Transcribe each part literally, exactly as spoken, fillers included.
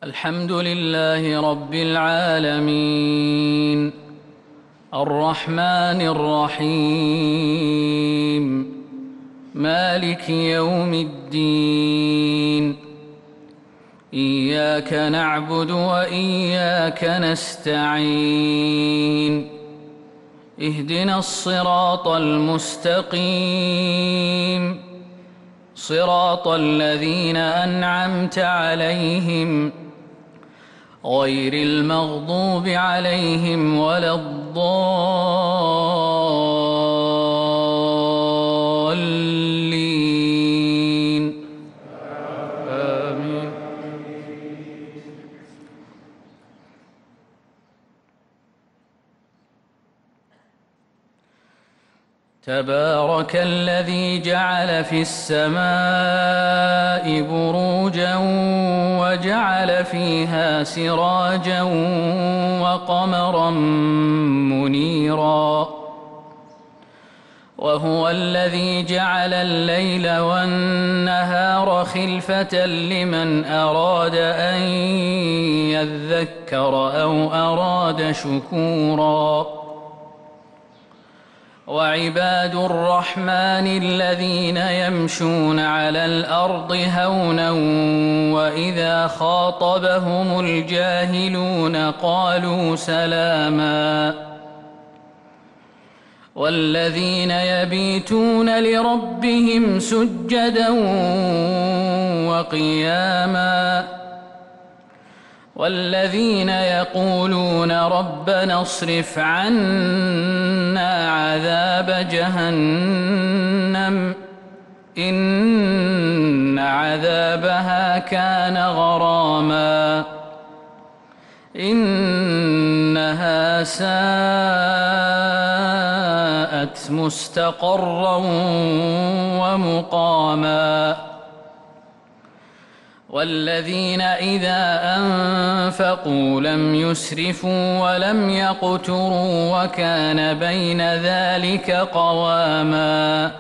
الحمد لله رب العالمين الرحمن الرحيم مالك يوم الدين إياك نعبد وإياك نستعين اهدنا الصراط المستقيم صراط الذين أنعمت عليهم غير المغضوب عليهم ولا الضالين آمين. تبارك الذي جعل في السماء بروجا وجعل فيها سراجا وقمرا منيرا وهو الذي جعل الليل والنهار خلفة لمن أراد أن يذكر أو أراد شكورا وعباد الرحمن الذين يمشون على الأرض هونا وإذا خاطبهم الجاهلون قالوا سلاما والذين يبيتون لربهم سجدا وقياما والذين يقولون ربنا اصرف عنا عذاب جهنم إن عذابها كان غراما إنها ساءت مستقرا ومقاما والذين إذا أنفقوا لم يسرفوا ولم يقتروا وكان بين ذلك قواما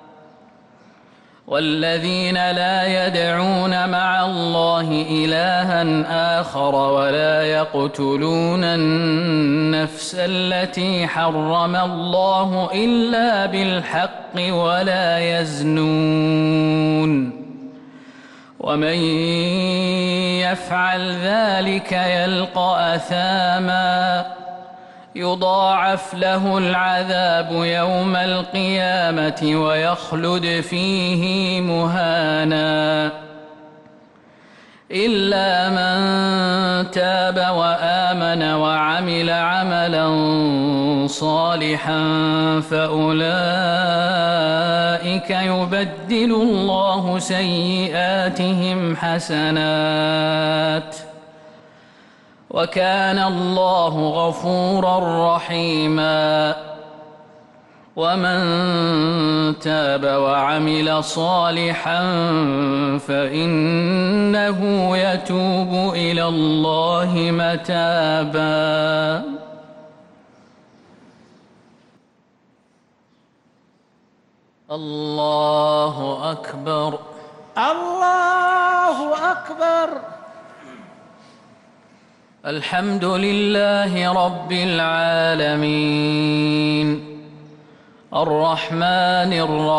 والذين لا يدعون مع الله إلها آخر ولا يقتلون النفس التي حرم الله إلا بالحق ولا يزنون ومن يفعل ذلك يلقى أثاما يضاعف له العذاب يوم القيامة ويخلد فيه مهانا إلا من تاب وآمن وعمل عملا صالحا فأولئك يبدل الله سيئاتهم حسنات وكان الله غفورا رحيما ومن تاب وعمل صالحا فإنه يتوب إلى الله متابا. الله أكبر الله أكبر. الحمد لله رب العالمين الرحمن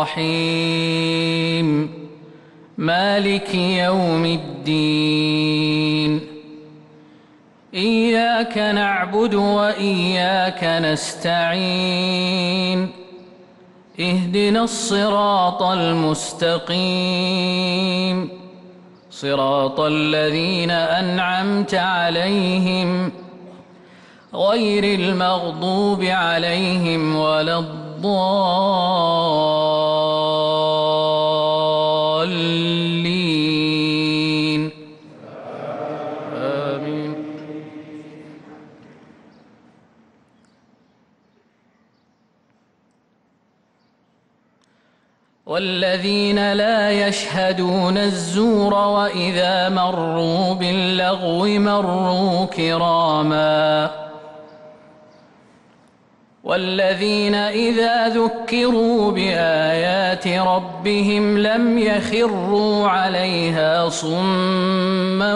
الرحيم مالك يوم الدين إياك نعبد وإياك نستعين اهدنا الصراط المستقيم صراط الذين أنعمت عليهم غير المغضوب عليهم ولا الضالين آمين. والذين لا يشهدون الزور وإذا مروا باللغو مروا كراما والذين إذا ذكروا بآيات ربهم لم يخروا عليها صما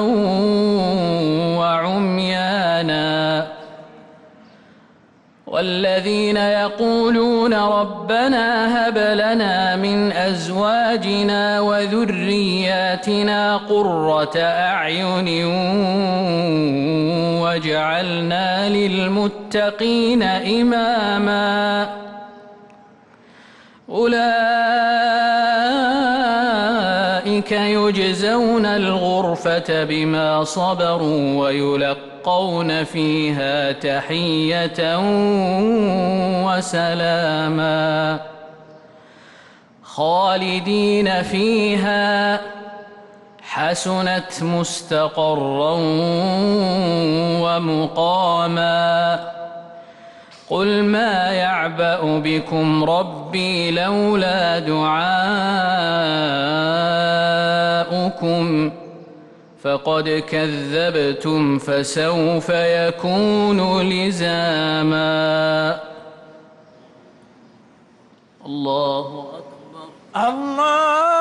وعميانا والذين يقولون ربنا هب لنا من أزواجنا وذرياتنا قرة أعين واجعلنا للمتقين إماما أولئك يجزون الغرفة بما صبروا ويلقون فيها تحية وسلاما خالدين فيها حسنت مستقرا ومقاما قل ما يعبأ بكم ربي لولا دعاؤكم فقد كذبتم فسوف يكون لزاما. الله أكبر. الله